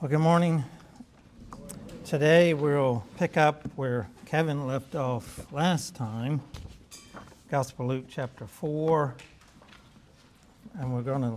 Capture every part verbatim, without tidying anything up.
Well, good morning. Today we'll pick up where Kevin left off last time, Gospel Luke chapter four, and we're going to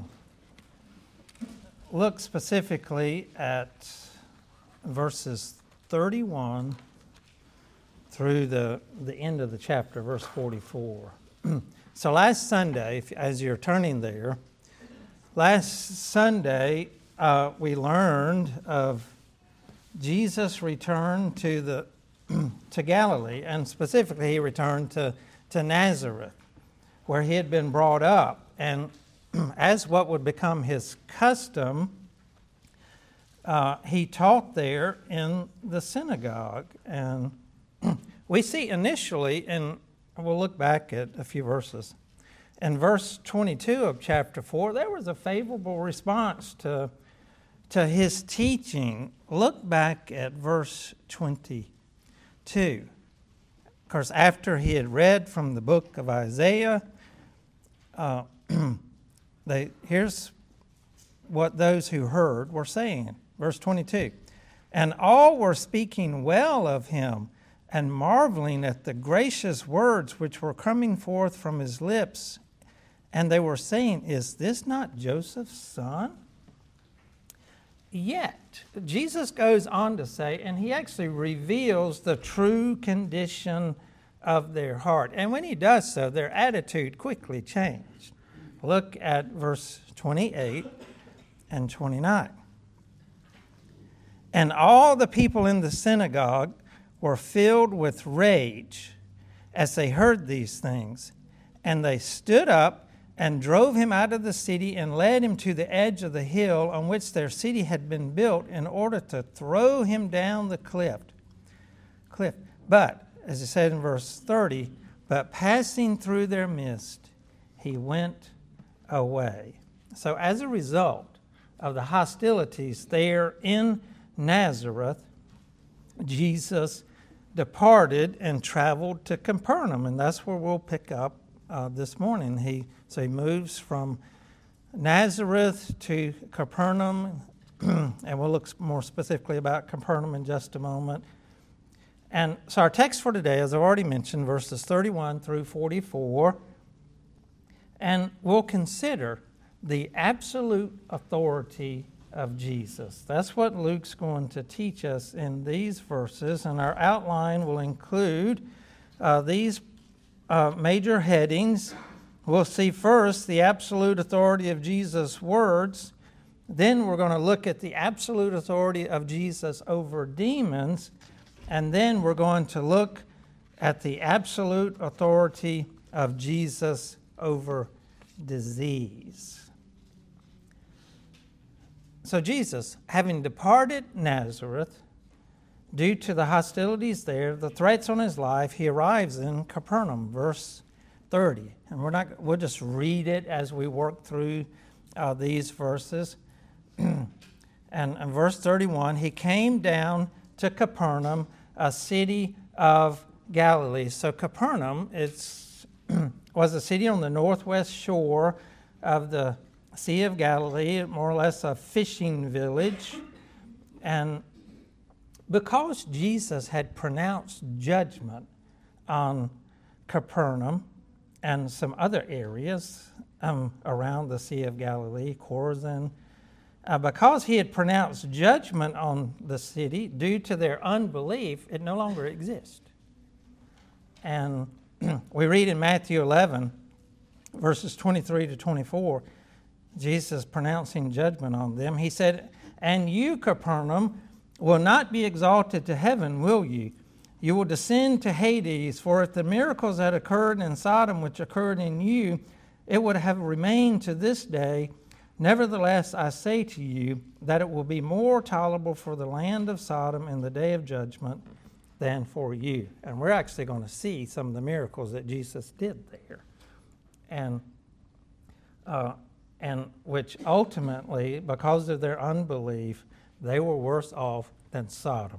look specifically at verses thirty-one through the, the end of the chapter, verse forty-four. So last Sunday, if, as you're turning there, last Sunday uh, we learned of Jesus returned to the to Galilee, and specifically he returned to, to Nazareth, where he had been brought up. And as what would become his custom, uh, he taught there in the synagogue. And we see initially, and we'll look back at a few verses, in verse twenty-two of chapter four, there was a favorable response to to his teaching. Look back at verse twenty-two. Of course, after he had read from the book of Isaiah, uh, they, here's what those who heard were saying. Verse twenty-two. And all were speaking well of him and marveling at the gracious words which were coming forth from his lips. And they were saying, is this not Joseph's son? Yet, Jesus goes on to say, and he actually reveals the true condition of their heart. And when he does so, their attitude quickly changed. Look at verse twenty-eight and twenty-nine. And all the people in the synagogue were filled with rage as they heard these things. And they stood up and drove him out of the city and led him to the edge of the hill on which their city had been built in order to throw him down the cliff. cliff. But, as it said in verse thirty, but passing through their midst, he went away. So as a result of the hostilities there in Nazareth, Jesus departed and traveled to Capernaum, and that's where we'll pick up uh, this morning. He so he moves from Nazareth to Capernaum, and we'll look more specifically about Capernaum in just a moment. And so our text for today, as I've already mentioned, verses thirty-one through forty-four, and we'll consider the absolute authority of Jesus. That's what Luke's going to teach us in these verses, and our outline will include uh, these uh, major headings. We'll see first the absolute authority of Jesus' words. Then we're going to look at the absolute authority of Jesus over demons. And then we're going to look at the absolute authority of Jesus over disease. So Jesus, having departed Nazareth, due to the hostilities there, the threats on his life, he arrives in Capernaum, verse thirty. And we're not, we'll just read it as we work through uh, these verses. and in verse thirty-one, he came down to Capernaum, a city of Galilee. So Capernaum it's, was a city on the northwest shore of the Sea of Galilee, more or less a fishing village. And because Jesus had pronounced judgment on Capernaum and some other areas um, around the Sea of Galilee, Chorazin, uh, because he had pronounced judgment on the city due to their unbelief, it no longer exists. And we read in Matthew eleven, verses twenty-three to twenty-four, Jesus pronouncing judgment on them. He said, and you, Capernaum, will not be exalted to heaven, will you? You will descend to Hades, for if the miracles that occurred in Sodom which occurred in you, it would have remained to this day. Nevertheless, I say to you that it will be more tolerable for the land of Sodom in the day of judgment than for you. And we're actually going to see some of the miracles that Jesus did there. And uh, and which ultimately, because of their unbelief, they were worse off than Sodom.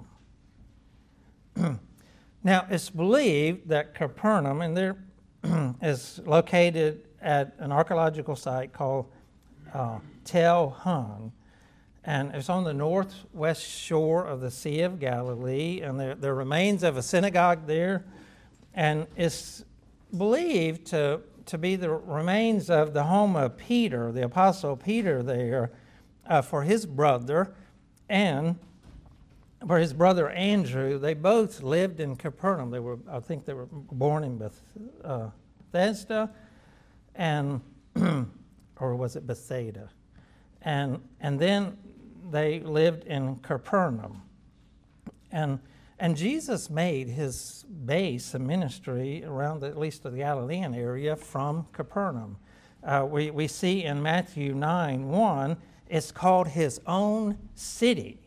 Now, it's believed that Capernaum, and there is located at an archaeological site called uh, Tel Han, and it's on the northwest shore of the Sea of Galilee, and there, there remains of a synagogue there, and it's believed to, to be the remains of the home of Peter, the Apostle Peter there, uh, for his brother, and for his brother Andrew. They both lived in Capernaum. They were, I think they were born in Beth, uh, Bethesda, and or was it Bethsaida? And and then they lived in Capernaum. And and Jesus made his base of ministry around the, at least the Galilean area from Capernaum. Uh, we, we see in Matthew nine one, it's called his own city.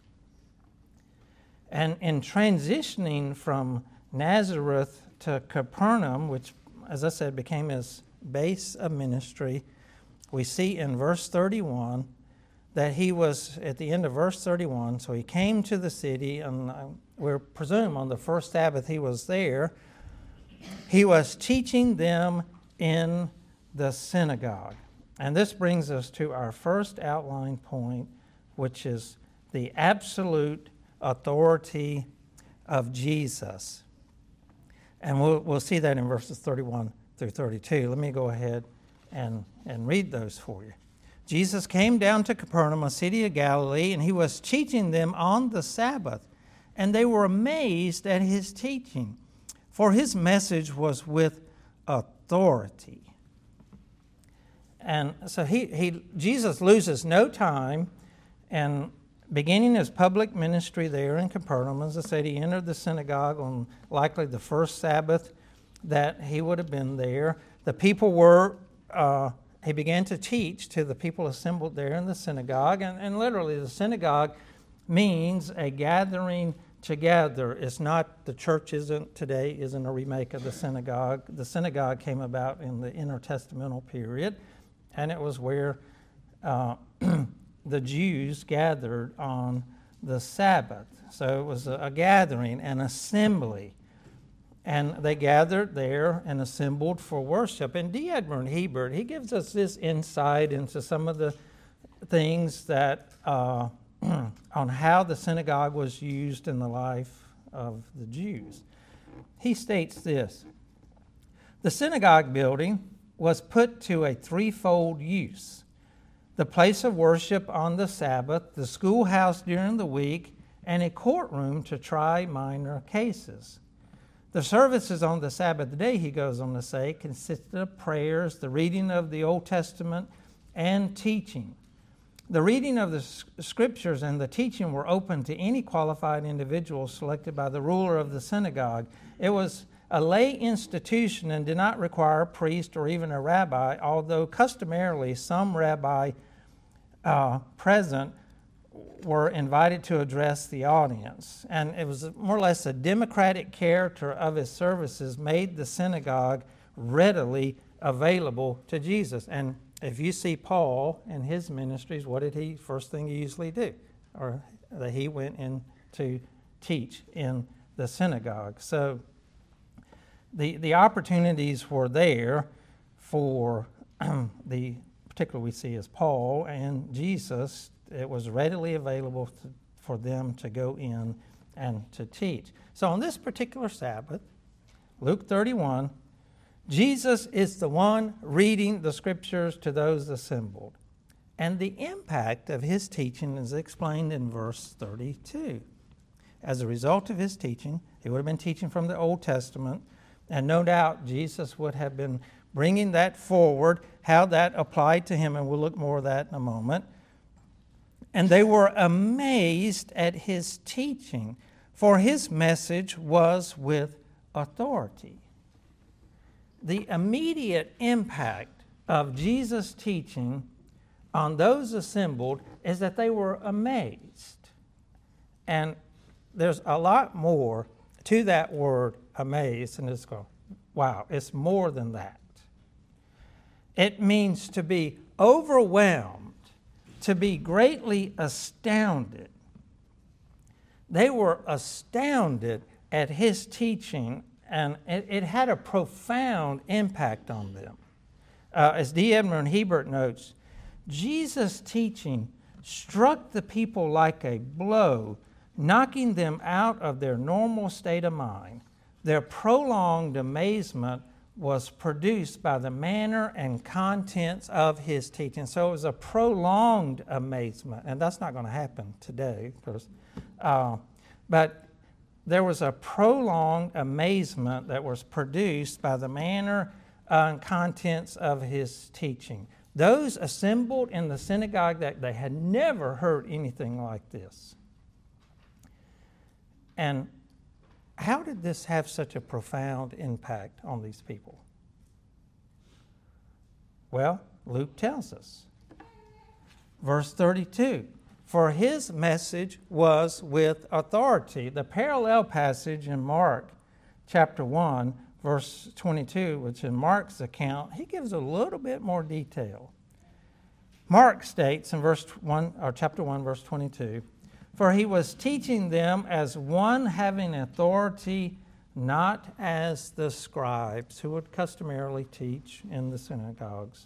And in transitioning from Nazareth to Capernaum, which, as I said, became his base of ministry, we see in verse thirty-one that he was, at the end of verse thirty-one, so he came to the city, and we presume on the first Sabbath he was there. He was teaching them in the synagogue. And this brings us to our first outline point, which is the absolute authority of Jesus. And we'll, we'll see that in verses thirty-one through thirty-two. Let me go ahead and, and read those for you. Jesus came down to Capernaum, a city of Galilee, and he was teaching them on the Sabbath. And they were amazed at his teaching, for his message was with authority. And so he, he Jesus loses no time, and beginning his public ministry there in Capernaum, as I said, he entered the synagogue on likely the first Sabbath that he would have been there. The people were, uh, he began to teach to the people assembled there in the synagogue, and, and literally the synagogue means a gathering together. It's not, the church isn't today, isn't a remake of the synagogue. The synagogue came about in the intertestamental period, and it was where uh, the Jews gathered on the Sabbath. So it was a, a gathering, an assembly. And they gathered there and assembled for worship. And D. Edmund Hebert, he gives us this insight into some of the things that uh, on how the synagogue was used in the life of the Jews. He states this: the synagogue building was put to a threefold use: the place of worship on the Sabbath, the schoolhouse during the week, and a courtroom to try minor cases. The services on the Sabbath day, he goes on to say, consisted of prayers, the reading of the Old Testament, and teaching. The reading of the scriptures and the teaching were open to any qualified individual selected by the ruler of the synagogue. It was a lay institution and did not require a priest or even a rabbi, although customarily some rabbi uh, present were invited to address the audience. And it was more or less a democratic character of his services made the synagogue readily available to Jesus. And if you see Paul in his ministries, what did he, first thing he usually do? Or that he went in to teach in the synagogue. So the the opportunities were there for the, particularly we see as Paul and Jesus. It was readily available to, for them to go in and to teach. So on this particular Sabbath, Luke thirty-one, Jesus is the one reading the scriptures to those assembled. And the impact of his teaching is explained in verse thirty-two. As a result of his teaching, he would have been teaching from the Old Testament, and no doubt Jesus would have been bringing that forward, how that applied to him, and we'll look more at that in a moment. And they were amazed at his teaching, for his message was with authority. The immediate impact of Jesus' teaching on those assembled is that they were amazed. And there's a lot more to that word amazed, and it's going, wow, it's more than that. It means to be overwhelmed, to be greatly astounded. They were astounded at his teaching, and it, it had a profound impact on them. Uh, as D. Edmund Hebert notes, Jesus' teaching struck the people like a blow, knocking them out of their normal state of mind. Their prolonged amazement was produced by the manner and contents of his teaching. So it was a prolonged amazement, and that's not going to happen today, of course. Uh, but there was a prolonged amazement that was produced by the manner and contents of his teaching. Those assembled in the synagogue, that they had never heard anything like this. And how did this have such a profound impact on these people? Well, Luke tells us. Verse thirty-two, for his message was with authority. The parallel passage in Mark chapter one, verse twenty-two, which in Mark's account, he gives a little bit more detail. Mark states in verse one, or chapter one, verse twenty-two, for he was teaching them as one having authority, not as the scribes who would customarily teach in the synagogues.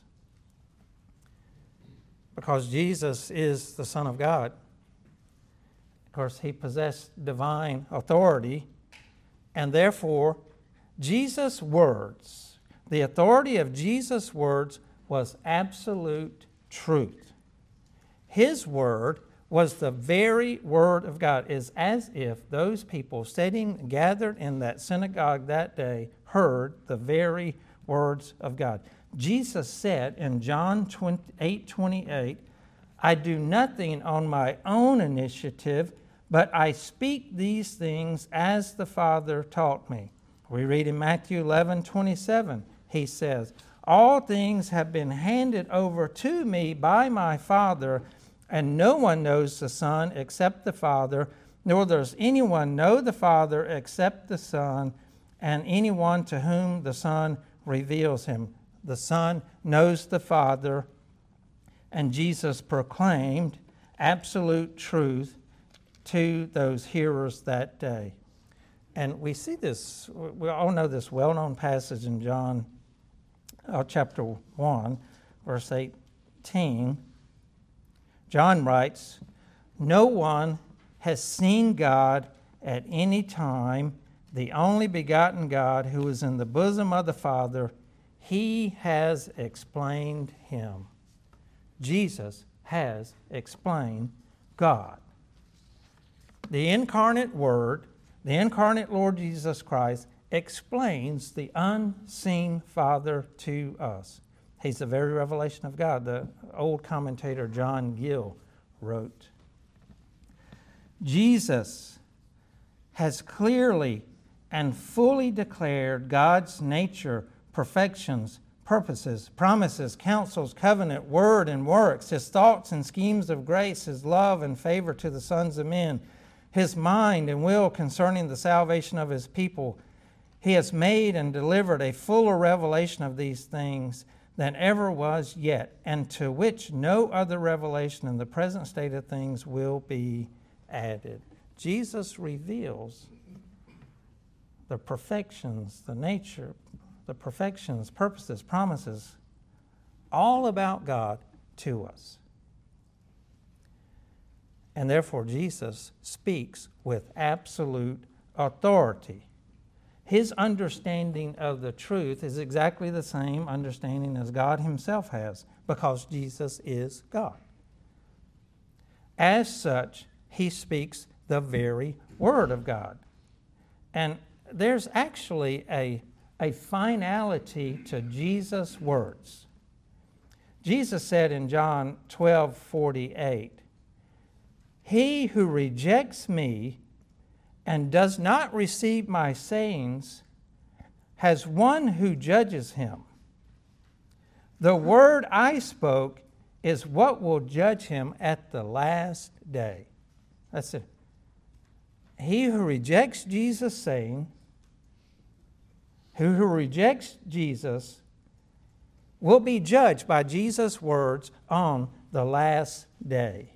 Because Jesus is the Son of God. Of course, he possessed divine authority, and therefore, Jesus' words, the authority of Jesus' words was absolute truth. His word was the very word of God. It is as if those people sitting gathered in that synagogue that day heard the very words of God. Jesus said in John eight twenty-eight, I do nothing on my own initiative, but I speak these things as the Father taught me. We read in Matthew eleven twenty-seven, he says, all things have been handed over to me by my Father, and no one knows the Son except the Father, nor does anyone know the Father except the Son, and anyone to whom the Son reveals him. The Son knows the Father, and Jesus proclaimed absolute truth to those hearers that day. And we see this, we all know this well-known passage in John uh, chapter one, verse eighteen. John writes, no one has seen God at any time, the only begotten God who is in the bosom of the Father, he has explained him. Jesus has explained God. The incarnate Word, the incarnate Lord Jesus Christ, explains the unseen Father to us. He's the very revelation of God. The old commentator John Gill wrote, Jesus has clearly and fully declared God's nature, perfections, purposes, promises, counsels, covenant, word, and works, his thoughts and schemes of grace, his love and favor to the sons of men, his mind and will concerning the salvation of his people. He has made and delivered a fuller revelation of these things than ever was yet, and to which no other revelation in the present state of things will be added. Jesus reveals the perfections, the nature, the perfections, purposes, promises, all about God to us. And therefore, Jesus speaks with absolute authority. His understanding of the truth is exactly the same understanding as God himself has, because Jesus is God. As such, he speaks the very word of God. And there's actually a, a finality to Jesus' words. Jesus said in John twelve forty-eight, he who rejects me and does not receive my sayings has one who judges him. The word I spoke is what will judge him at the last day. That's it. He who rejects Jesus' saying, who, who rejects Jesus, will be judged by Jesus' words on the last day.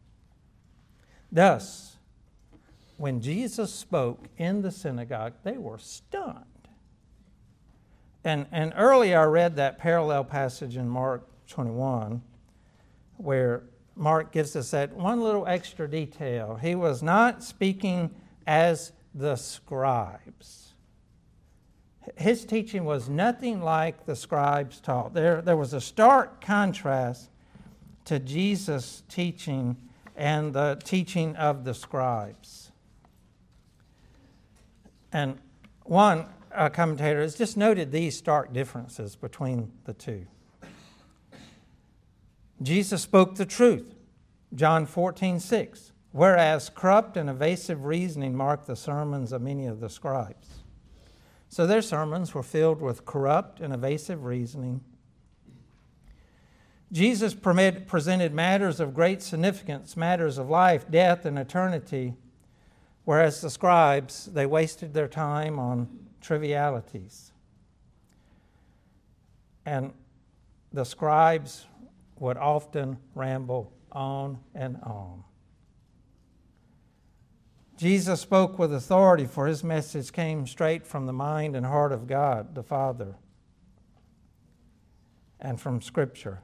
Thus, when Jesus spoke in the synagogue, they were stunned. And, and earlier I read that parallel passage in Mark twenty-one where Mark gives us that one little extra detail. He was not speaking as the scribes. His teaching was nothing like the scribes taught. There, there was a stark contrast to Jesus' teaching and the teaching of the scribes. And one uh, commentator has just noted these stark differences between the two. Jesus spoke the truth, John fourteen six, whereas corrupt and evasive reasoning marked the sermons of many of the scribes. So their sermons were filled with corrupt and evasive reasoning. Jesus presented matters of great significance, matters of life, death, and eternity, whereas the scribes, they wasted their time on trivialities. And the scribes would often ramble on and on. Jesus spoke with authority, for his message came straight from the mind and heart of God, the Father, and from Scripture.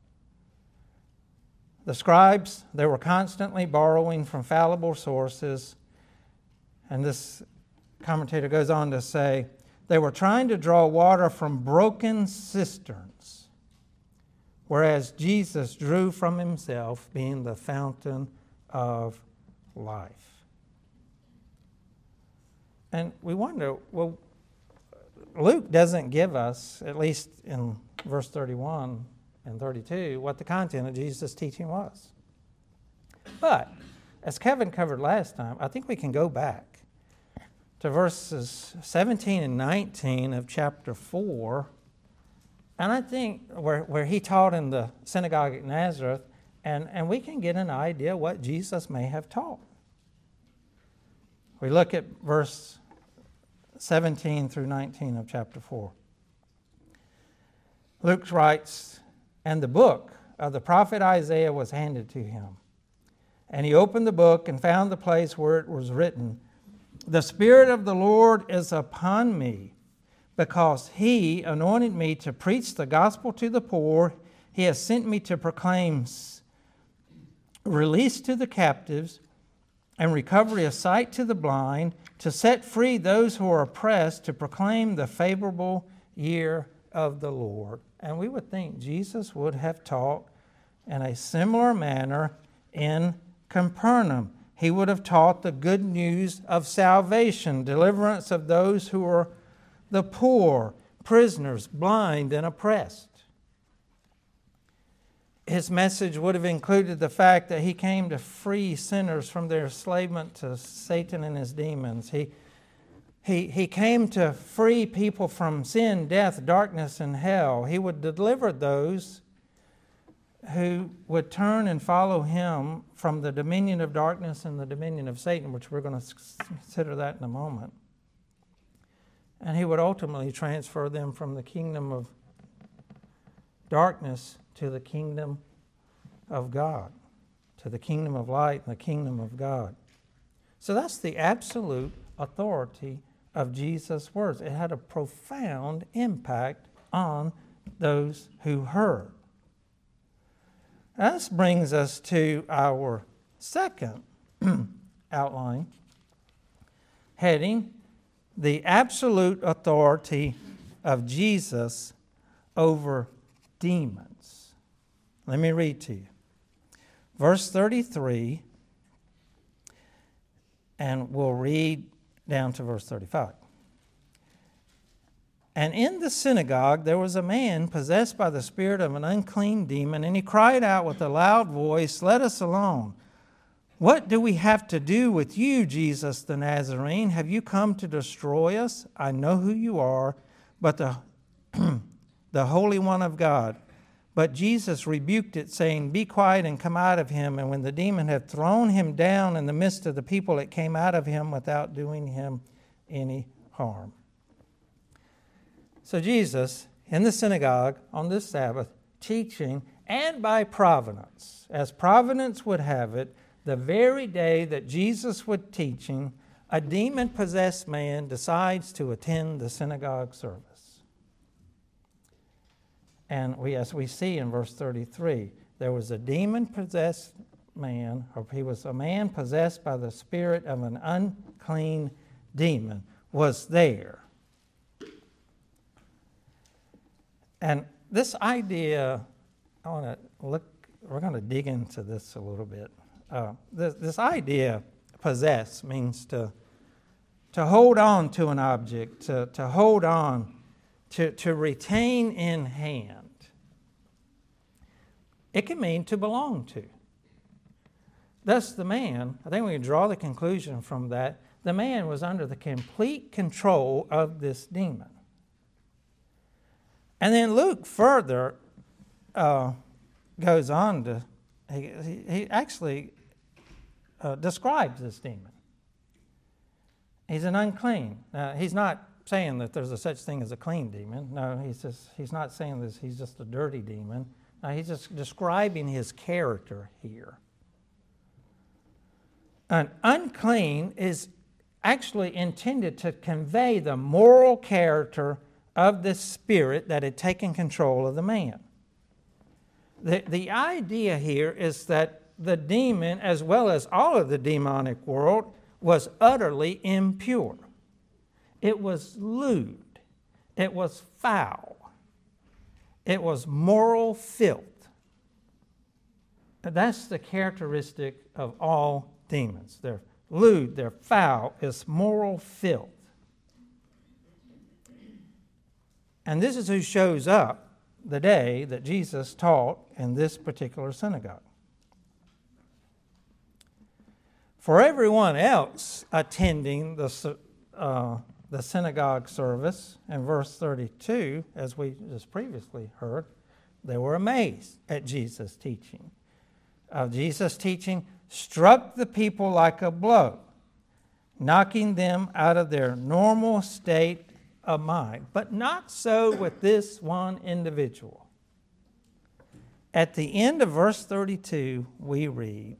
The scribes, they were constantly borrowing from fallible sources, and this commentator goes on to say, they were trying to draw water from broken cisterns, whereas Jesus drew from himself, being the fountain of life. And we wonder, well, Luke doesn't give us, at least in verse thirty-one and thirty-two, what the content of Jesus' teaching was. But, as Kevin covered last time, I think we can go back to verses seventeen and nineteen of chapter four, and I think where, where he taught in the synagogue at Nazareth, and, and we can get an idea what Jesus may have taught. We look at verse seventeen through nineteen of chapter four. Luke writes, "And the book of the prophet Isaiah was handed to him. And he opened the book and found the place where it was written, 'The Spirit of the Lord is upon me, because he anointed me to preach the gospel to the poor. He has sent me to proclaim release to the captives and recovery of sight to the blind, to set free those who are oppressed, to proclaim the favorable year of the Lord.'" And we would think Jesus would have taught in a similar manner in Capernaum. He would have taught the good news of salvation, deliverance of those who are the poor, prisoners, blind, and oppressed. His message would have included the fact that he came to free sinners from their enslavement to Satan and his demons. He, he, he came to free people from sin, death, darkness, and hell. He would deliver those who would turn and follow him from the dominion of darkness and the dominion of Satan, which we're going to consider that in a moment. And he would ultimately transfer them from the kingdom of darkness to the kingdom of God, to the kingdom of light and the kingdom of God. So that's the absolute authority of Jesus' words. It had a profound impact on those who heard. This brings us to our second outline, heading the absolute authority of Jesus over demons. Let me read to you. Verse thirty-three, and we'll read down to verse thirty-five. "And in the synagogue there was a man possessed by the spirit of an unclean demon, and he cried out with a loud voice, 'Let us alone. What do we have to do with you, Jesus the Nazarene? Have you come to destroy us? I know who you are, but the, the Holy One of God.' But Jesus rebuked it, saying, 'Be quiet and come out of him.' And when the demon had thrown him down in the midst of the people, it came out of him without doing him any harm." So Jesus, in the synagogue on this Sabbath, teaching, and by providence, as providence would have it, the very day that Jesus was teaching, a demon-possessed man decides to attend the synagogue service. And we, as we see in verse thirty-three, there was a demon-possessed man, or he was a man possessed by the spirit of an unclean demon, was there. And this idea, I want to look, we're going to dig into this a little bit. Uh, this, this idea, possess, means to to hold on to an object, to, to hold on, to, to retain in hand. It can mean to belong to. Thus the man, I think we can draw the conclusion from that, the man was under the complete control of this demon. And then Luke further uh, goes on to, he, he actually uh, describes this demon. He's an unclean. Now, he's not saying that there's a such thing as a clean demon. No, he's just he's not saying this. He's just a dirty demon. No, he's just describing his character here. An unclean is actually intended to convey the moral character of the spirit that had taken control of the man. The, the idea here is that the demon, as well as all of the demonic world, was utterly impure. It was lewd. It was foul. It was moral filth. That's the characteristic of all demons. They're lewd, they're foul, it's moral filth. And this is who shows up the day that Jesus taught in this particular synagogue. For everyone else attending the, uh, the synagogue service, in verse thirty-two, as we just previously heard, they were amazed at Jesus' teaching. Uh, Jesus' teaching struck the people like a blow, knocking them out of their normal state of mind. But not so with this one individual. At the end of verse thirty-two, we read,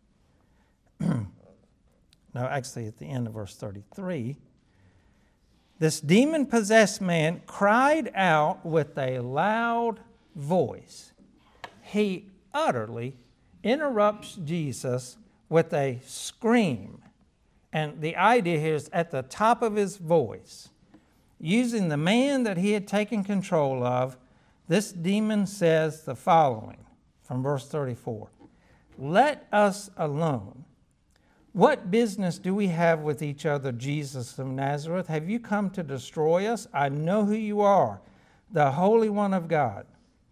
no, actually at the end of verse thirty-three, this demon-possessed man cried out with a loud voice. He utterly interrupts Jesus with a scream. And the idea here is at the top of his voice. Using the man that he had taken control of, this demon says the following from verse thirty-four. Let us alone. What business do we have with each other, Jesus of Nazareth? Have you come to destroy us? I know who you are, the Holy One of God.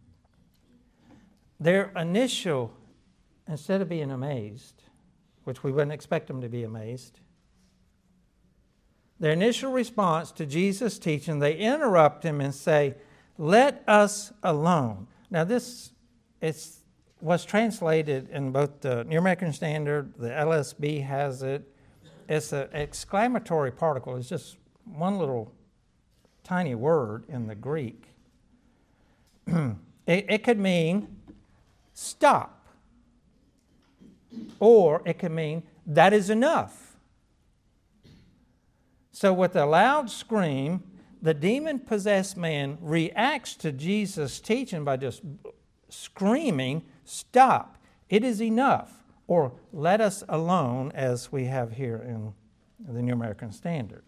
Their initial, instead of being amazed, which we wouldn't expect them to be amazed, their initial response to Jesus' teaching, they interrupt him and say, let us alone. Now this it's was translated in both the New American Standard, the L S B has it. It's an exclamatory particle. It's just one little tiny word in the Greek. it, it could mean stop. Or it could mean that is enough. So with a loud scream, the demon-possessed man reacts to Jesus' teaching by just screaming, stop, it is enough, or let us alone, as we have here in the New American Standard.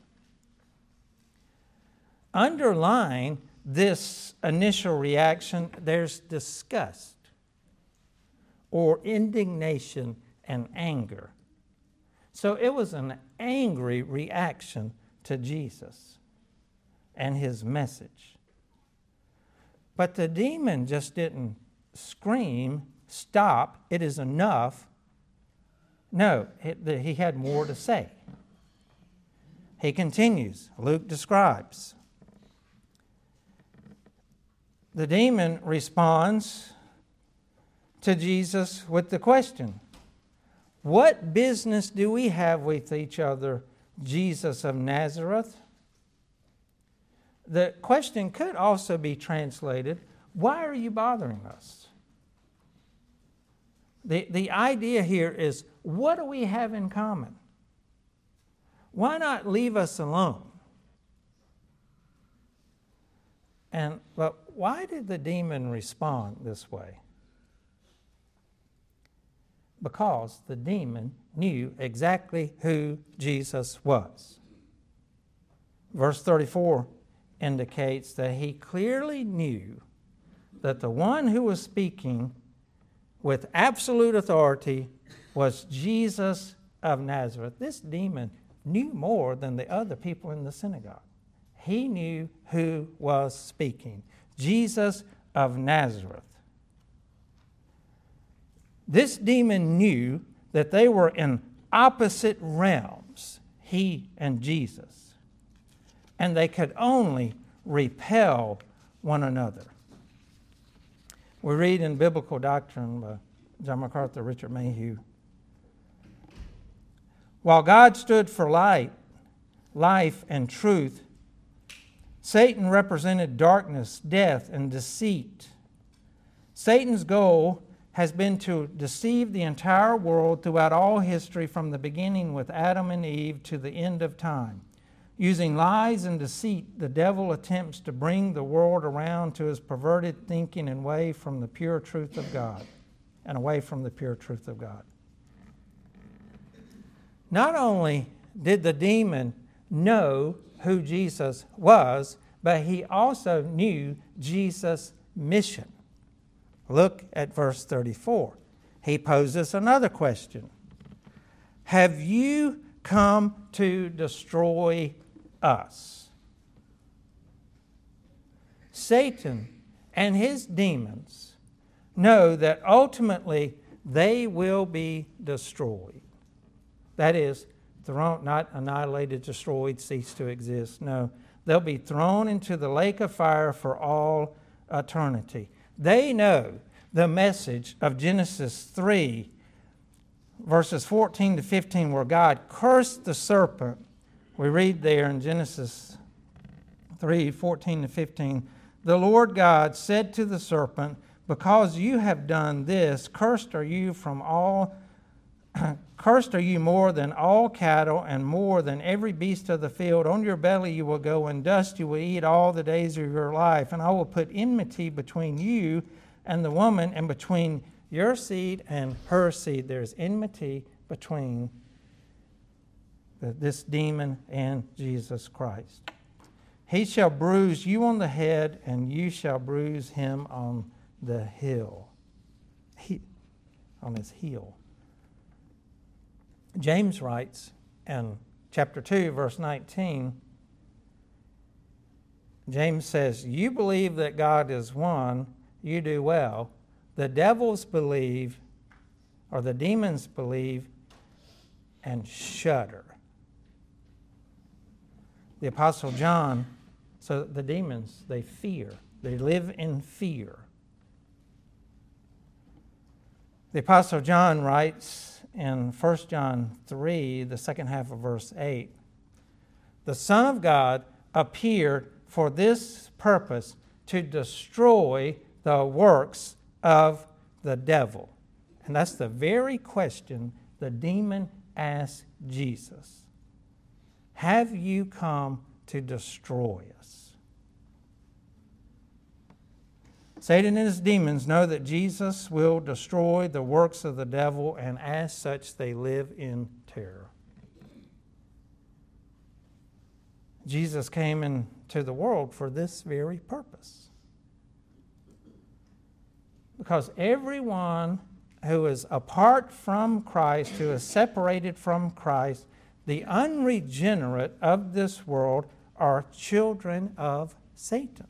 Underlying this initial reaction, there's disgust, or indignation and anger. So it was an angry reaction to Jesus and his message. But the demon just didn't scream, stop, it is enough. No, he had more to say. He continues, Luke describes. The demon responds to Jesus with the question, what business do we have with each other, Jesus of Nazareth? The question could also be translated, why are you bothering us? The, the idea here is, what do we have in common? Why not leave us alone? And but why did the demon respond this way? because the demon knew exactly who Jesus was. Verse thirty-four indicates that he clearly knew that the one who was speaking with absolute authority was Jesus of Nazareth. This demon knew more than the other people in the synagogue. He knew who was speaking. Jesus of Nazareth. This demon knew that they were in opposite realms, he and Jesus, and they could only repel one another. We read in Biblical Doctrine by John MacArthur, Richard Mayhew, while God stood for light, life, and truth, Satan represented darkness, death, and deceit. Satan's goal has been to deceive the entire world throughout all history, from the beginning with Adam and Eve to the end of time. Using lies and deceit, the devil attempts to bring the world around to his perverted thinking and away from the pure truth of God, and away from the pure truth of God. Not only did the demon know who Jesus was, but he also knew Jesus' mission. Look at verse thirty-four. He poses another question. Have you come to destroy us? Satan and his demons know that ultimately they will be destroyed. That is, thrown, not annihilated, destroyed, cease to exist. No, they'll be thrown into the lake of fire for all eternity. They know the message of Genesis three, verses fourteen to fifteen, where God cursed the serpent. We read there in Genesis three, fourteen to fifteen, the Lord God said to the serpent, because you have done this, cursed are you from all Cursed are you more than all cattle and more than every beast of the field. On your belly you will go, and dust you will eat all the days of your life. And I will put enmity between you and the woman, and between your seed and her seed. There's enmity between this demon and Jesus Christ. He shall bruise you on the head, and you shall bruise him on the heel. He, on his heel. James writes in chapter two, verse nineteen, James says, you believe that God is one, you do well. The devils believe, or the demons believe, and shudder. The Apostle John, so the demons, they fear. They live in fear. The Apostle John writes in First John three, the second half of verse eight, the Son of God appeared for this purpose, to destroy the works of the devil. And that's the very question the demon asked Jesus. Have you come to destroy us? Satan and his demons know that Jesus will destroy the works of the devil, and as such they live in terror. Jesus came into the world for this very purpose. Because everyone who is apart from Christ, who is separated from Christ, the unregenerate of this world, are children of Satan.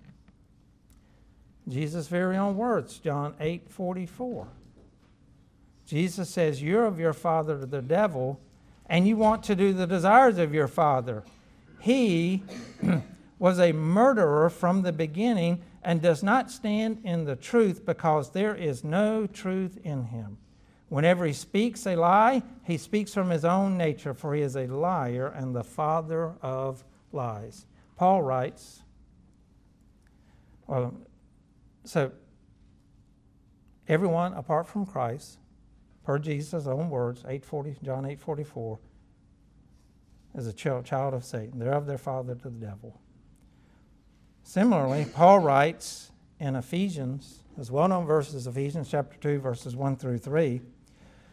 Jesus' very own words, John eight forty-four. Jesus says, you're of your father the devil, and you want to do the desires of your father. He was a murderer from the beginning and does not stand in the truth, because there is no truth in him. Whenever he speaks a lie, he speaks from his own nature, for he is a liar and the father of lies. Paul writes, well, so everyone apart from Christ, per Jesus' own words, eight forty, John eight forty-four, is a child of Satan. They're of their father to the devil. Similarly, Paul writes in Ephesians, as well-known verses, Ephesians chapter two, verses one through three,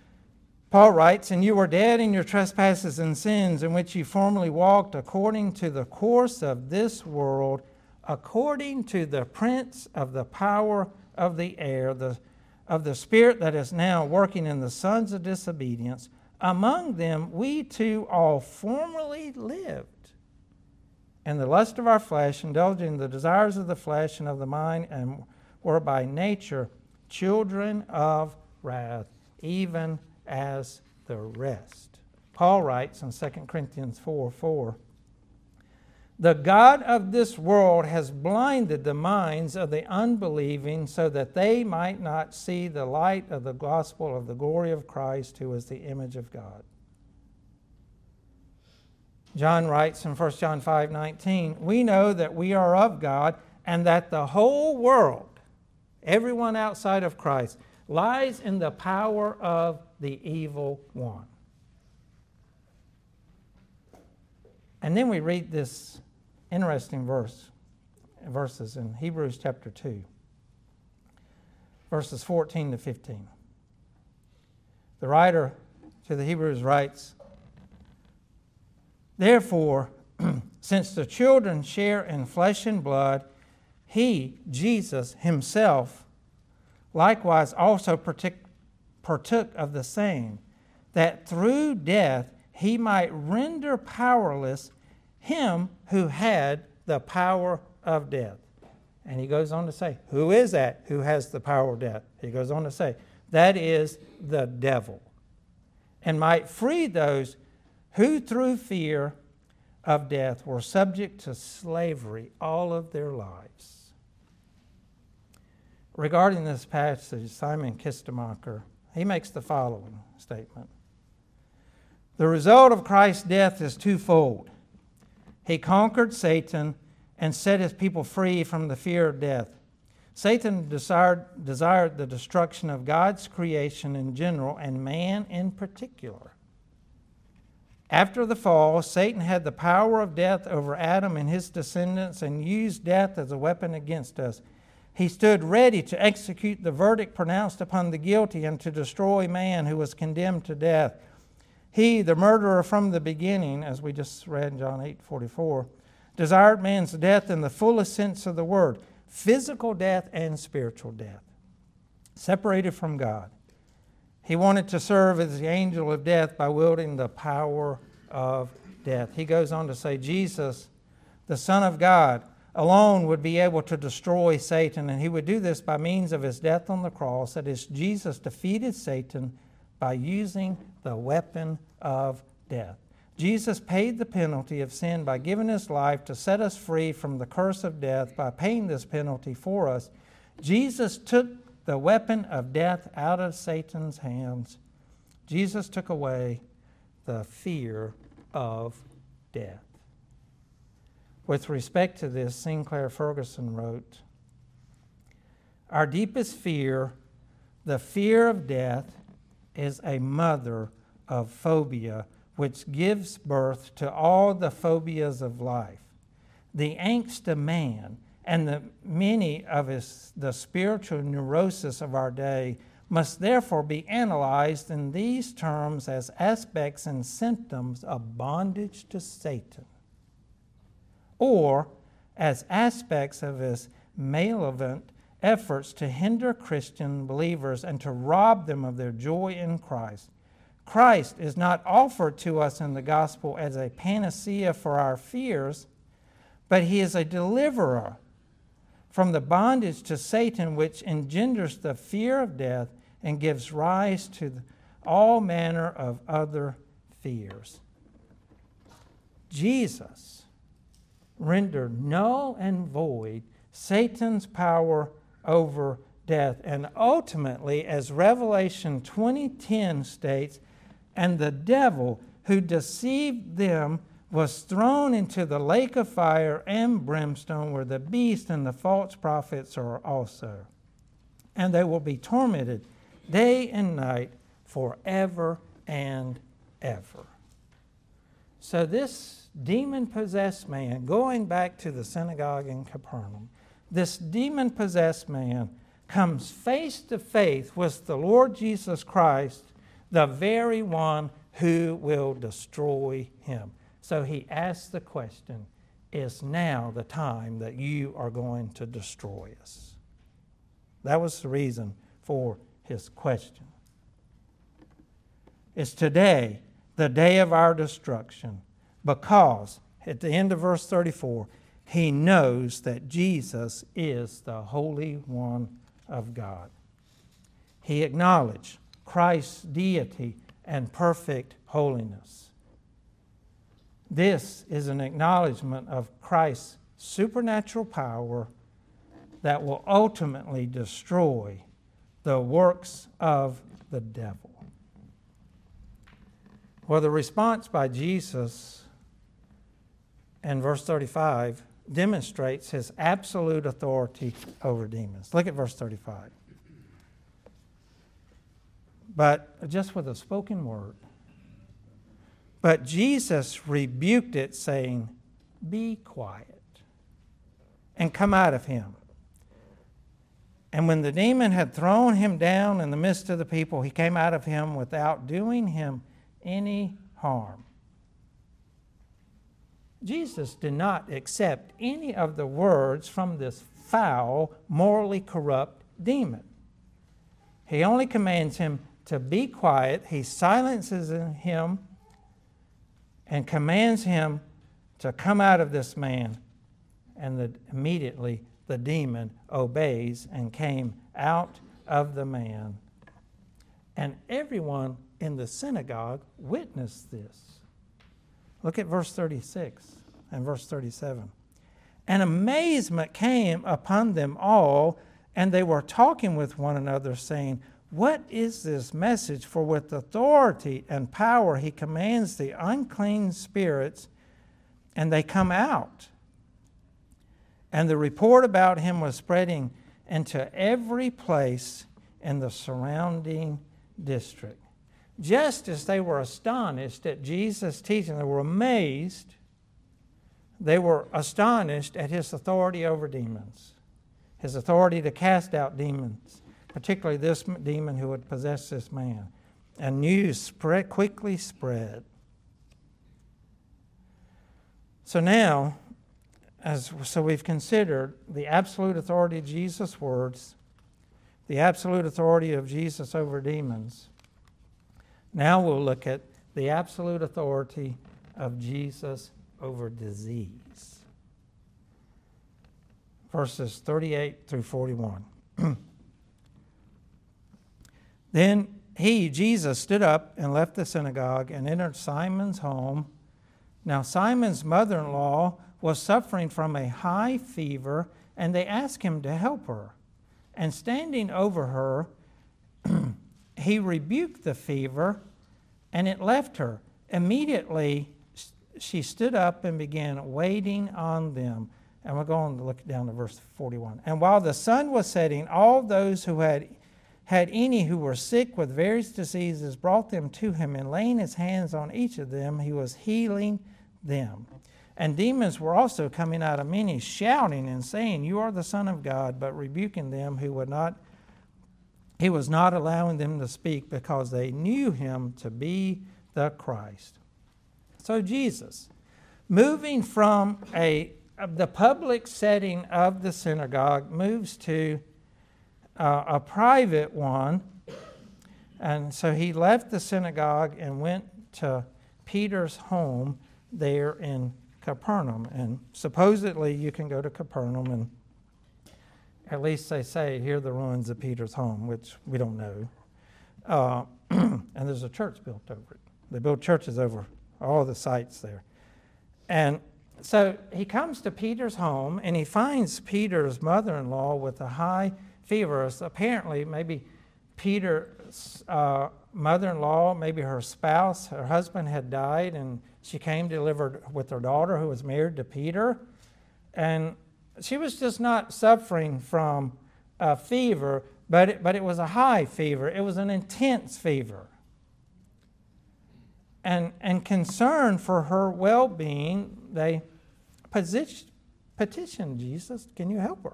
Paul writes, "And you were dead in your trespasses and sins, in which you formerly walked according to the course of this world, according to the prince of the power of the air, the, of the spirit that is now working in the sons of disobedience. Among them we too all formerly lived in the lust of our flesh, indulging the desires of the flesh and of the mind, and were by nature children of wrath, even as the rest." Paul writes in Second Corinthians four four, "The God of this world has blinded the minds of the unbelieving so that they might not see the light of the gospel of the glory of Christ, who is the image of God." John writes in First John five nineteen, "We know that we are of God, and that the whole world, everyone outside of Christ, lies in the power of the evil one." And then we read this interesting verse, verses in Hebrews chapter two, verses fourteen to fifteen. The writer to the Hebrews writes, "Therefore, since the children share in flesh and blood, he, Jesus himself, likewise also partook, partook of the same, that through death he might render powerless him who had the power of death." And he goes on to say, who is that who has the power of death? He goes on to say, that is the devil. "And might free those who through fear of death were subject to slavery all of their lives." Regarding this passage, Simon Kistemacher, he makes the following statement: "The result of Christ's death is twofold. He conquered Satan and set his people free from the fear of death. Satan desired, desired the destruction of God's creation in general and man in particular. After the fall, Satan had the power of death over Adam and his descendants and used death as a weapon against us. He stood ready to execute the verdict pronounced upon the guilty and to destroy man who was condemned to death. He, the murderer from the beginning, as we just read in John eight forty-four, desired man's death in the fullest sense of the word, physical death and spiritual death, separated from God. He wanted to serve as the angel of death by wielding the power of death." He goes on to say, Jesus, the Son of God, alone would be able to destroy Satan, and he would do this by means of his death on the cross. That is, Jesus defeated Satan by using the weapon of death. Jesus paid the penalty of sin by giving his life to set us free from the curse of death. By paying this penalty for us, Jesus took the weapon of death out of Satan's hands. Jesus took away the fear of death. With respect to this, Sinclair Ferguson wrote, "Our deepest fear, the fear of death, is a mother of phobia, which gives birth to all the phobias of life. The angst of man and the many of his, the spiritual neurosis of our day must therefore be analyzed in these terms as aspects and symptoms of bondage to Satan, or as aspects of his malevolent efforts to hinder Christian believers and to rob them of their joy in Christ. Christ is not offered to us in the gospel as a panacea for our fears, but he is a deliverer from the bondage to Satan, which engenders the fear of death and gives rise to all manner of other fears. Jesus rendered null and void Satan's power over death, and ultimately, as Revelation twenty ten states, and the devil who deceived them was thrown into the lake of fire and brimstone, where the beast and the false prophets are also. And they will be tormented day and night forever and ever." So this demon-possessed man, going back to the synagogue in Capernaum, this demon-possessed man comes face to face with the Lord Jesus Christ, the very one who will destroy him. So he asks the question, is now the time that you are going to destroy us? That was the reason for his question. It's today, the day of our destruction, because at the end of verse thirty-four, he knows that Jesus is the Holy One of God. He acknowledged Christ's deity and perfect holiness. This is an acknowledgement of Christ's supernatural power that will ultimately destroy the works of the devil. Well, the response by Jesus in verse thirty-five demonstrates his absolute authority over demons. Look at verse thirty-five. But just with a spoken word. But Jesus rebuked it, saying, "Be quiet, and come out of him." And when the demon had thrown him down in the midst of the people, he came out of him without doing him any harm. Jesus did not accept any of the words from this foul, morally corrupt demon. He only commands him to be quiet. He silences him and commands him to come out of this man. And the, immediately the demon obeys and came out of the man. And everyone in the synagogue witnessed this. Look at verse thirty-six and verse thirty-seven. And amazement came upon them all, and they were talking with one another, saying, "What is this message? For with authority and power he commands the unclean spirits, and they come out." And the report about him was spreading into every place in the surrounding district. Just as they were astonished at Jesus' teaching, they were amazed. They were astonished at his authority over demons, his authority to cast out demons, particularly this demon who had possessed this man. And news spread, quickly spread. So now, as so we've considered the absolute authority of Jesus' words, the absolute authority of Jesus over demons. Now we'll look at the absolute authority of Jesus over disease. Verses thirty-eight through forty-one. Then he, Jesus, stood up and left the synagogue and entered Simon's home. Now Simon's mother-in-law was suffering from a high fever, and they asked him to help her. And standing over her, he rebuked the fever, and it left her. Immediately she stood up and began waiting on them. And we're going to look down to verse forty-one. And while the sun was setting, all those who had had any who were sick with various diseases brought them to him, and laying his hands on each of them, he was healing them. And demons were also coming out of many, shouting and saying, "You are the Son of God," but rebuking them who would not, he was not allowing them to speak, because they knew him to be the Christ. So Jesus, moving from a the public setting of the synagogue, moves to uh, a private one. And so he left the synagogue and went to Peter's home there in Capernaum. And supposedly you can go to Capernaum, and at least they say, here are the ruins of Peter's home, which we don't know. Uh, and there's a church built over it. They build churches over all the sites there. And so he comes to Peter's home, and he finds Peter's mother-in-law with a high fever. Apparently, maybe Peter's uh, mother-in-law, maybe her spouse, her husband had died, and she came delivered with her daughter who was married to Peter. And she was just not suffering from a fever, but it, but it was a high fever. It was an intense fever. And, and concern for her well-being, they petitioned, petitioned Jesus, "Can you help her?"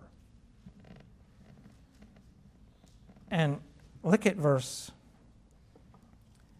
And look at verse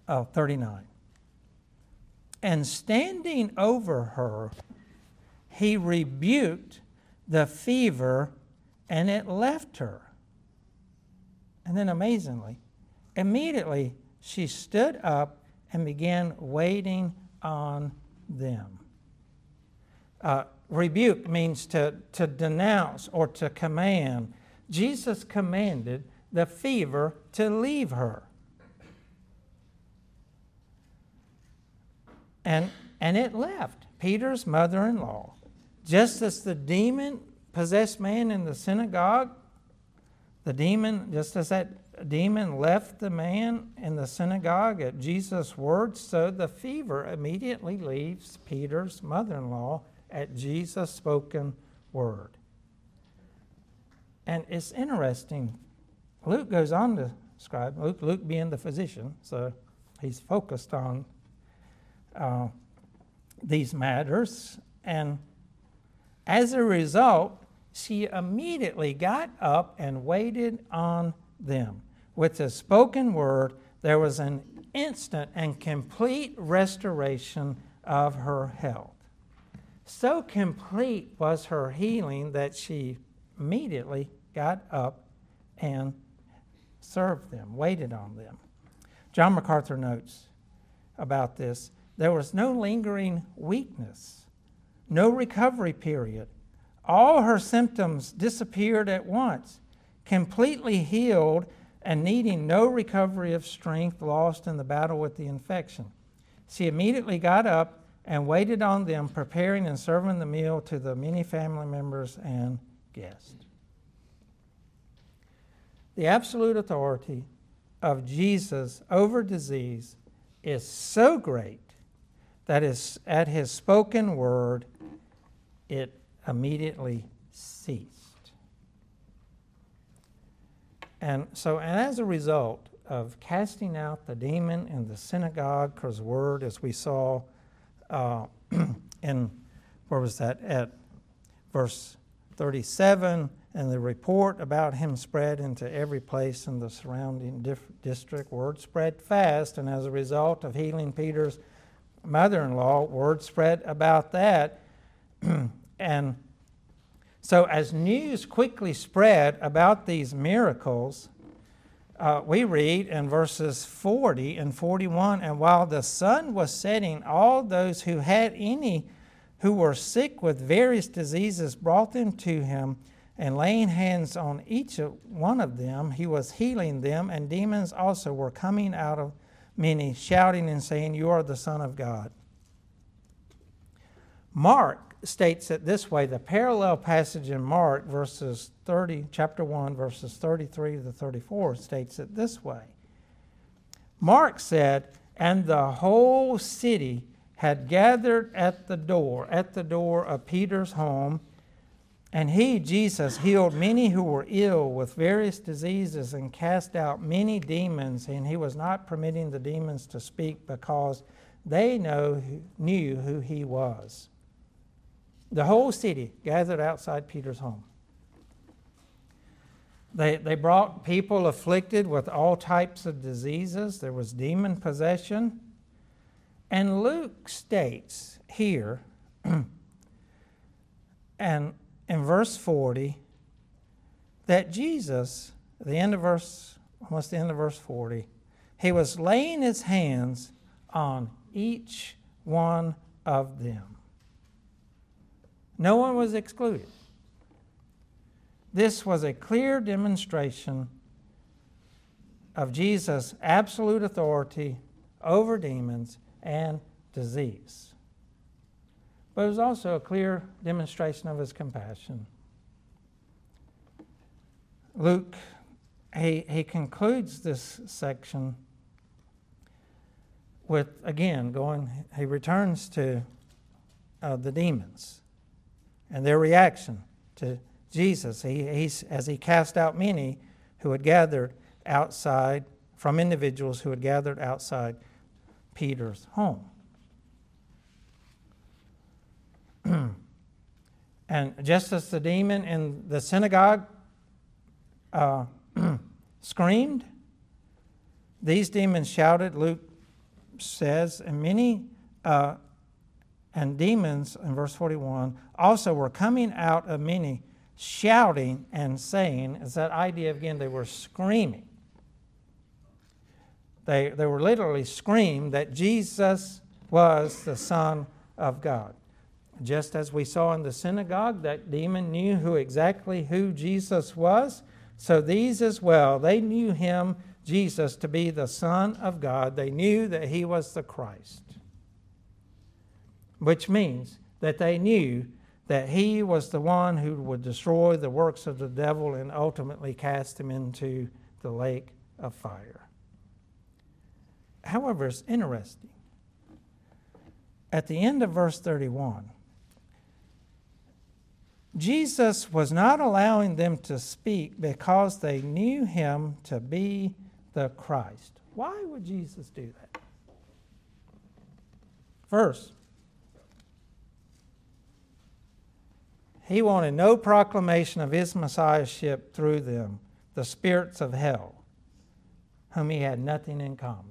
oh, thirty-nine. And standing over her, he rebuked the fever, and it left her. And then amazingly, immediately she stood up and began waiting on them. Uh, rebuke means to, to denounce or to command. Jesus commanded the fever to leave her. And, and it left Peter's mother-in-law. Just as the demon-possessed man in the synagogue, the demon, just as that demon left the man in the synagogue at Jesus' words, so the fever immediately leaves Peter's mother-in-law at Jesus' spoken word. And it's interesting. Luke goes on to describe, Luke, Luke being the physician, so he's focused on uh, these matters. And as a result, she immediately got up and waited on them. With the spoken word, there was an instant and complete restoration of her health. So complete was her healing that she immediately got up and served them, waited on them. John MacArthur notes about this, there was no lingering weakness, no recovery period. All her symptoms disappeared at once, completely healed and needing no recovery of strength lost in the battle with the infection. She immediately got up and waited on them, preparing and serving the meal to the many family members and guests. The absolute authority of Jesus over disease is so great that is at his spoken word, it immediately ceased. And so, and as a result of casting out the demon in the synagogue's word, as we saw uh, in, where was that, at verse thirty-seven, and the report about him spread into every place in the surrounding dif- district. Word spread fast, and as a result of healing Peter's mother-in-law, word spread about that. And so as news quickly spread about these miracles, uh, we read in verses forty and forty-one, and while the sun was setting, all those who had any who were sick with various diseases brought them to him, and laying hands on each one of them, he was healing them, and demons also were coming out of many, shouting and saying, "You are the Son of God." Mark states it this way. The parallel passage in Mark, verses thirty, chapter one, verses thirty-three to thirty-four, states it this way. Mark said, "And the whole city had gathered at the door, at the door of Peter's home, and he, Jesus, healed many who were ill with various diseases and cast out many demons, and he was not permitting the demons to speak because they know, knew who he was." The whole city gathered outside Peter's home. They, they brought people afflicted with all types of diseases. There was demon possession. And Luke states here, and in verse forty, that Jesus, at the end of verse, almost the end of verse forty, he was laying his hands on each one of them. No one was excluded. This was a clear demonstration of Jesus' absolute authority over demons and disease. But it was also a clear demonstration of his compassion. Luke, he, he concludes this section with, again, going, he returns to uh, the demons and their reaction to Jesus. He, he's, as he cast out many who had gathered outside, from individuals who had gathered outside Peter's home. And just as the demon in the synagogue uh, screamed, these demons shouted. Luke says, and many uh, and demons, in verse forty-one, also were coming out of many, shouting and saying, is that idea again, they were screaming. They, they were literally screamed that Jesus was the Son of God. Just as we saw in the synagogue, that demon knew who exactly who Jesus was. So these as well, they knew him, Jesus, to be the Son of God. They knew that he was the Christ. Which means that they knew that he was the one who would destroy the works of the devil and ultimately cast him into the lake of fire. However, it's interesting. At the end of verse thirty-one, Jesus was not allowing them to speak because they knew him to be the Christ. Why would Jesus do that? First, he wanted no proclamation of his messiahship through them, the spirits of hell, whom he had nothing in common.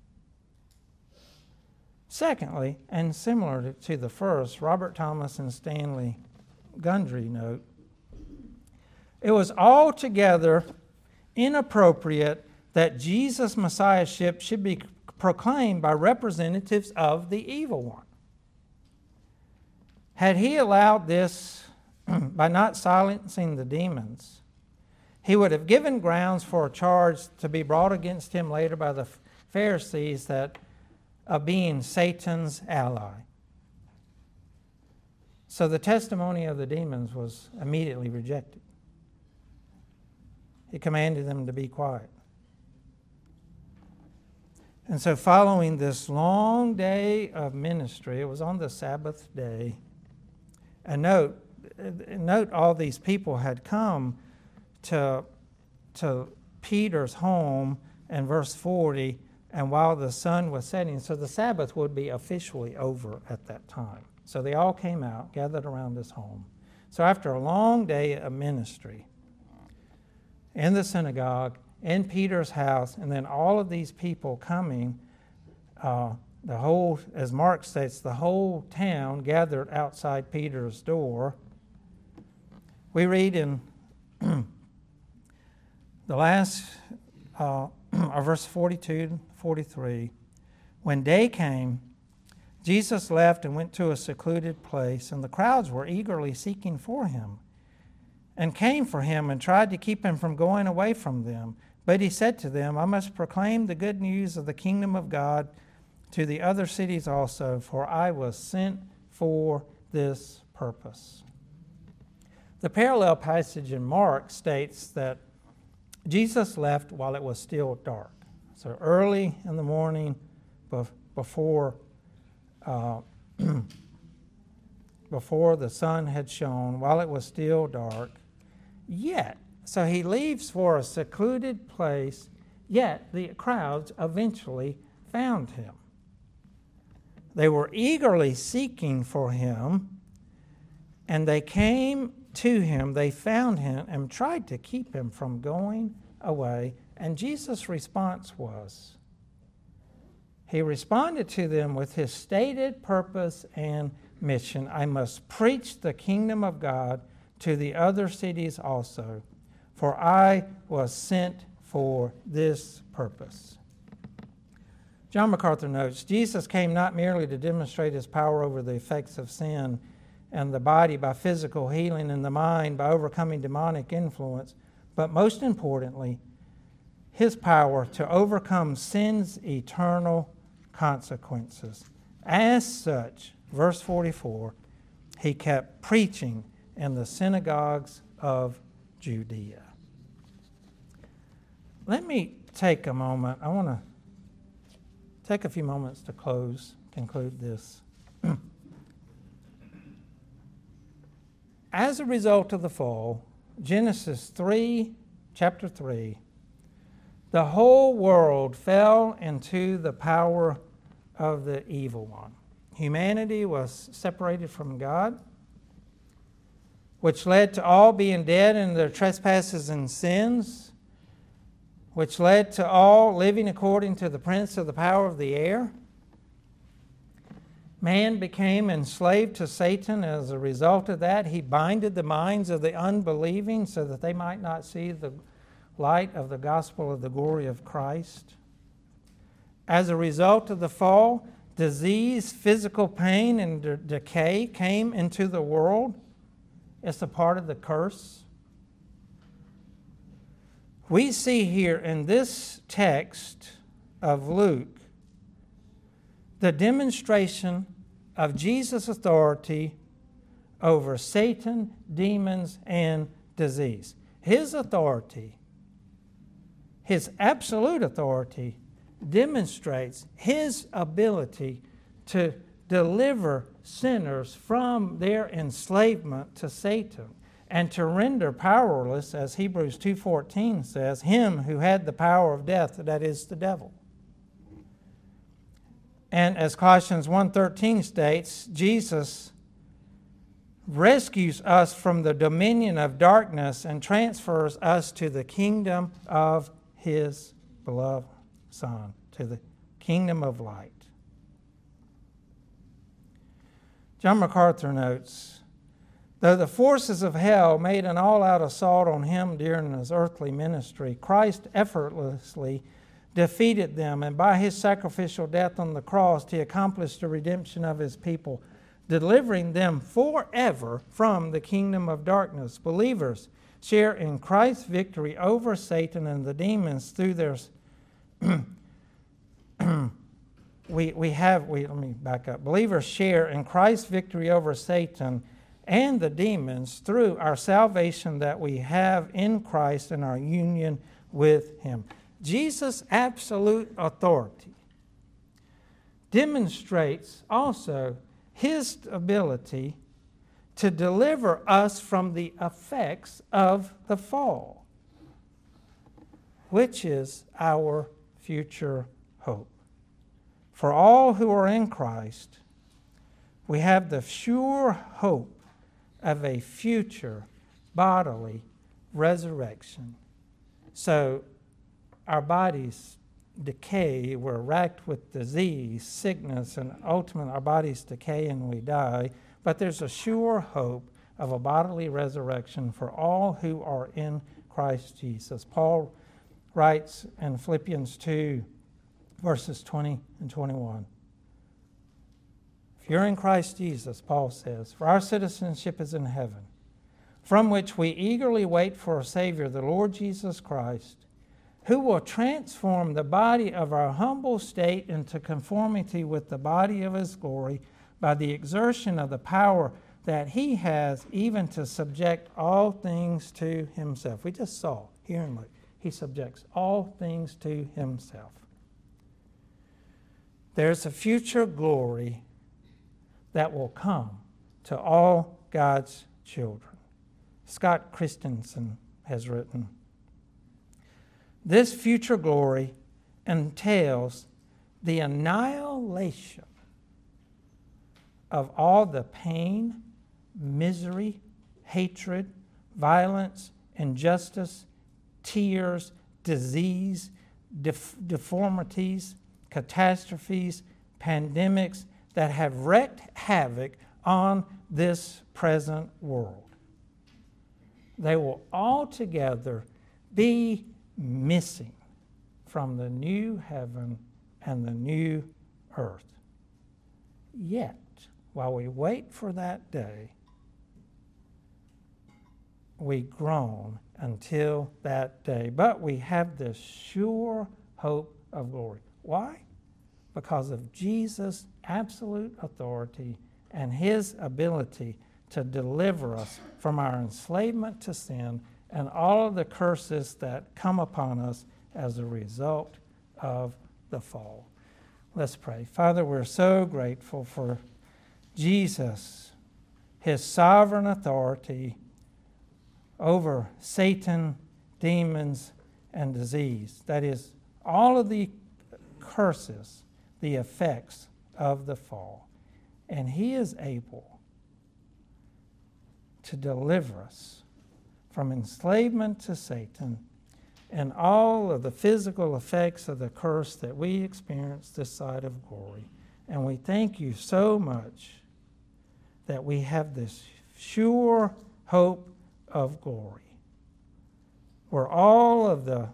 Secondly, and similar to the first, Robert Thomas and Stanley Gundry note, it was altogether inappropriate that Jesus' messiahship should be proclaimed by representatives of the evil one. Had he allowed this by not silencing the demons, he would have given grounds for a charge to be brought against him later by the Pharisees that of being Satan's ally. So the testimony of the demons was immediately rejected. He commanded them to be quiet. And so following this long day of ministry, it was on the Sabbath day, and note, note all these people had come to, to Peter's home in verse forty, and while the sun was setting, so the Sabbath would be officially over at that time. So they all came out, gathered around his home. So after a long day of ministry in the synagogue, in Peter's house, and then all of these people coming, uh, the whole, as Mark states, the whole town gathered outside Peter's door. We read in the last, uh, verse forty-two, forty-three, when day came, Jesus left and went to a secluded place, and the crowds were eagerly seeking for him, and came for him and tried to keep him from going away from them. But he said to them, I must proclaim the good news of the kingdom of God to the other cities also, for I was sent for this purpose. The parallel passage in Mark states that Jesus left while it was still dark. So early in the morning, before uh, before the sun had shone, while it was still dark. Yet, so he leaves for a secluded place, yet the crowds eventually found him. They were eagerly seeking for him, and they came to him, they found him, and tried to keep him from going away. And Jesus' response was, he responded to them with his stated purpose and mission. I must preach the kingdom of God to the other cities also, for I was sent for this purpose. John MacArthur notes, Jesus came not merely to demonstrate his power over the effects of sin and the body by physical healing and the mind by overcoming demonic influence, but most importantly, his power to overcome sin's eternal consequences. As such, verse forty-four, he kept preaching in the synagogues of Judea. Let me take a moment. I want to take a few moments to close, conclude this. As a result of the fall, Genesis three, chapter three, the whole world fell into the power of the evil one. Humanity was separated from God, which led to all being dead in their trespasses and sins, which led to all living according to the prince of the power of the air, Man became enslaved to Satan. As a result of that, he binded the minds of the unbelieving so that they might not see the light of the gospel of the glory of Christ. As a result of the fall, disease, physical pain, and de- decay came into the world. It's a part of the curse. We see here in this text of Luke the demonstration of Jesus' authority over Satan, demons, and disease. His authority, his absolute authority, demonstrates his ability to deliver sinners from their enslavement to Satan and to render powerless, as Hebrews two fourteen says, him who had the power of death, that is the devil. And as Colossians one thirteen states, Jesus rescues us from the dominion of darkness and transfers us to the kingdom of his beloved Son, to the kingdom of light. John MacArthur notes, though the forces of hell made an all-out assault on him during his earthly ministry, Christ effortlessly defeated them, and by his sacrificial death on the cross, he accomplished the redemption of his people, delivering them forever from the kingdom of darkness. Believers share in Christ's victory over Satan and the demons through their we we have we let me back up. Believers share in Christ's victory over Satan and the demons through our salvation that we have in Christ and our union with him. Jesus' absolute authority demonstrates also his ability to deliver us from the effects of the fall, which is our future hope. For all who are in Christ, we have the sure hope of a future bodily resurrection. So our bodies decay, we're racked with disease, sickness, and ultimately our bodies decay and we die. But there's a sure hope of a bodily resurrection for all who are in Christ Jesus. Paul writes in Philippians two, verses twenty and twenty-one. If you're in Christ Jesus, Paul says, for our citizenship is in heaven, from which we eagerly wait for a Savior, the Lord Jesus Christ, who will transform the body of our humble state into conformity with the body of his glory by the exertion of the power that he has even to subject all things to himself. We just saw here in Luke, he subjects all things to himself. There's a future glory that will come to all God's children. Scott Christensen has written, this future glory entails the annihilation of all the pain, misery, hatred, violence, injustice, tears, disease, def- deformities, catastrophes, pandemics that have wreaked havoc on this present world. They will altogether be missing from the new heaven and the new earth. Yet, while we wait for that day, we groan until that day. But we have this sure hope of glory. Why? Because of Jesus' absolute authority and his ability to deliver us from our enslavement to sin and all of the curses that come upon us as a result of the fall. Let's pray. Father, we're so grateful for Jesus, his sovereign authority over Satan, demons, and disease. That is, all of the curses, the effects of the fall. And he is able to deliver us from enslavement to Satan and all of the physical effects of the curse that we experience this side of glory. And we thank you so much that we have this sure hope of glory, where all of the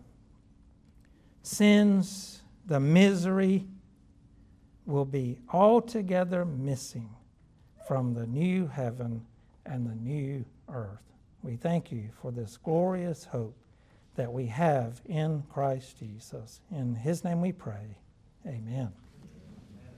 sins, the misery, will be altogether missing from the new heaven and the new earth. We thank you for this glorious hope that we have in Christ Jesus. In his name we pray. Amen.